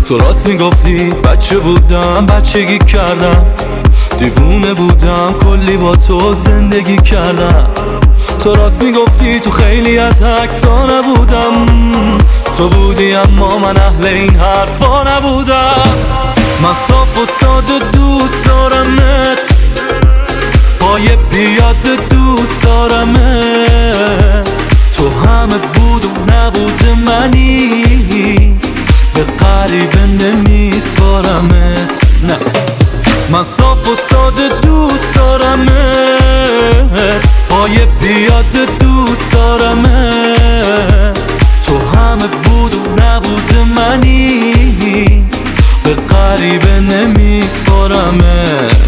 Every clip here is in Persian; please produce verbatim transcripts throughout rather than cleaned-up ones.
تو راست میگفتی بچه بودم بچگی کردم، دیوونه بودم کلی با تو زندگی کردم. تو راست میگفتی تو خیلی از عکسا نبودم، تو بودی اما من اهل این حرفا نبودم. من صاف و ساده دوست دارمت، پای پیاده دوست دارمت. تو همه بود و نبود منی، به غریبه نمیسپارمت. نه من صاف و ساده دوست دارمت، پای پیاده دوست دارمت. تو همه بود و نبود منی، به غریبه نمیسپارمت.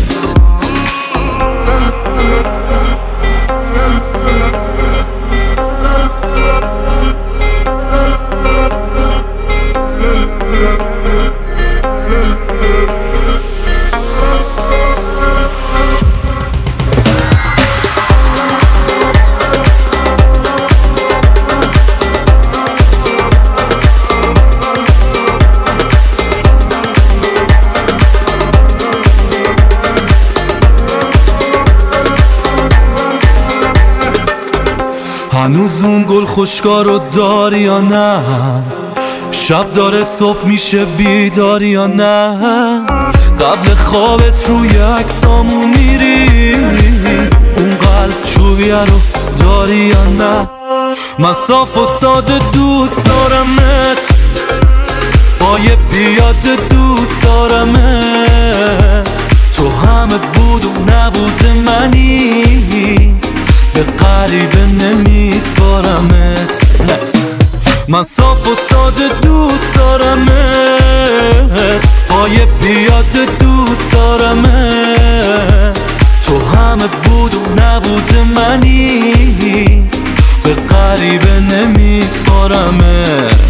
هنوز اون گل خوشگاه رو داری یا نه؟ شب داره صبح میشه بیداری یا نه؟ قبل خوابت روی عکسامو میری، اون قلب چوبیه رو داری یا نه؟ من صاف و ساده دوست دارمت، پای پیاده دوست دارمت. تو همه بود و نبود منی، به غریبه نمیسپارمت. نه من صاف و ساده دوست دارمت، پای پیاده دوست دارمت. تو همه بود و نبود منی، به غریبه نمیسپارمت.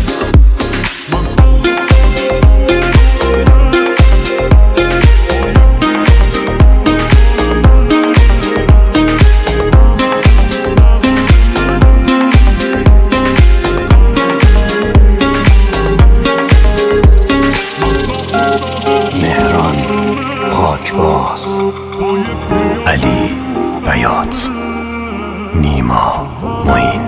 باز علی بیات، نیما معین.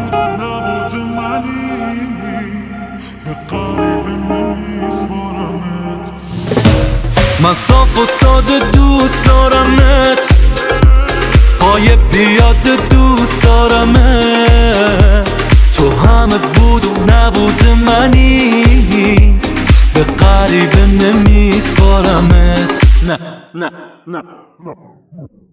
من صاف و ساده دوست دارمت، پای پیاده دوست دارمت. تو همه بود و نبود منی، به غریبه نمیسپارمت. نه نه نه نه